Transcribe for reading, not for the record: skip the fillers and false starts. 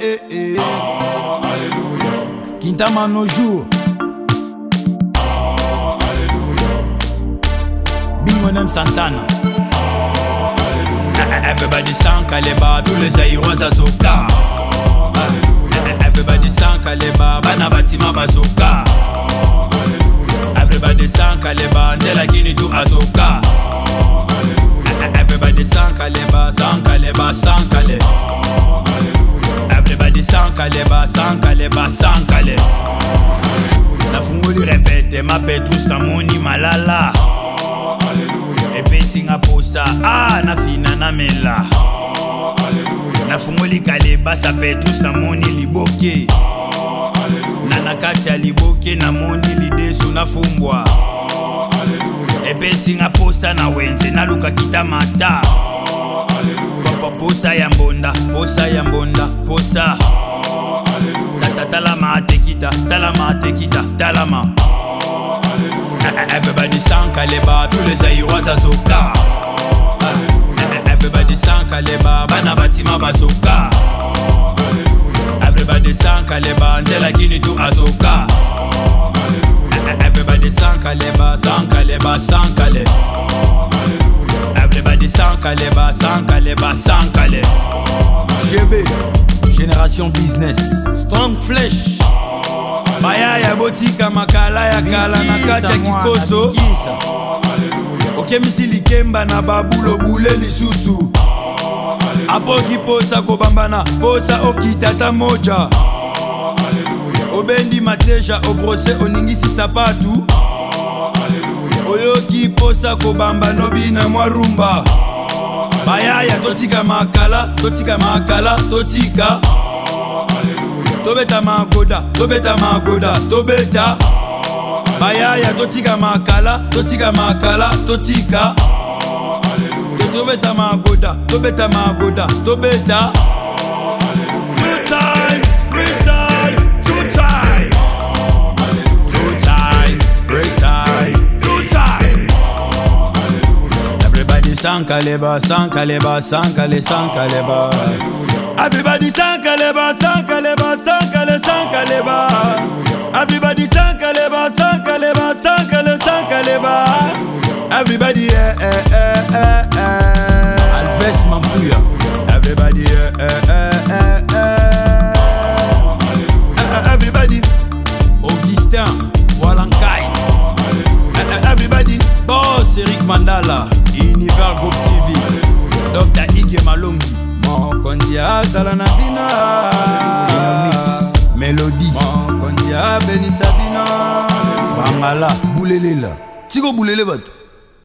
Alléluia. Kintama nos jours. Alléluia. Bingonem Santana. Everybody sang Kaleba, tous les Aïrois Azoka. Everybody sang Kaleba, Bana Batima Bazoka. Everybody sang Kaleba, Ndela Kini tu Azoka. Everybody sang Kaleba, sang Kaleba, sang Kaleba. Everybody sang Kaleba, sang Kaleba, sang Kaleba. Na fungoli répète, ma Petrus na moni malala. Et puis singa posa, na fina na mela. Na fungoli Kaleba, sa Petrus na moni liboke. Na nakati ya liboke na moni lidesu na fumbwa. Et puis singa posa na wenze na luka kita mata. Posa ya mbonda, posa ya mbonda, posa. Talama tekita, talama tekita, talama. Everybody sang Kaleba, tous les Aïrois Azoka. Everybody sang Kaleba, Bana Batima Bazoka. Everybody sang Kaleba, Ndela Kini tu Azoka. Everybody sang Kaleba, sang Kaleba, sang Kaleba. Everybody sang Kaleba, sang Kaleba, sang Kaleba. GB, Génération Business. Strong Flesh. Maya ya botika makala ya kala na kati ya kikoso. Oke misili kemba na babulo bule lisusu. Apoki posa kobambana, posa okitata moja. Obendi mateja, obrose oningisi sapatu. Oyoki posa kobamba nobina mwarumba. Bayaya totika makala, totika makala, totika. Tobeta magoda, tobeta magoda, tobeta. Bayaya totika makala, totika makala, totika. Tobeta magoda, tobeta magoda, tobeta. Two time, freestyle, two time. Two time, freestyle, two time. Everybody sang Kaleba, sang Kaleba, sang Kaleba, sang Kaleba. Everybody sang Kaleba, sang Kaleba, sang Kaleba, sang Kaleba. Everybody sang Kaleba, sang Kaleba, sang Kaleba, sang Kaleba. Everybody Alves Mampuya. Everybody everybody Augustin Walankai. Everybody Boss Eric Mandala, Univers Group TV, Dr. Ige Malongi. Mokondia Zalanabina Mélodie Mokondia Beni Sabina Fangala Boulelela Tigo Boulele Bato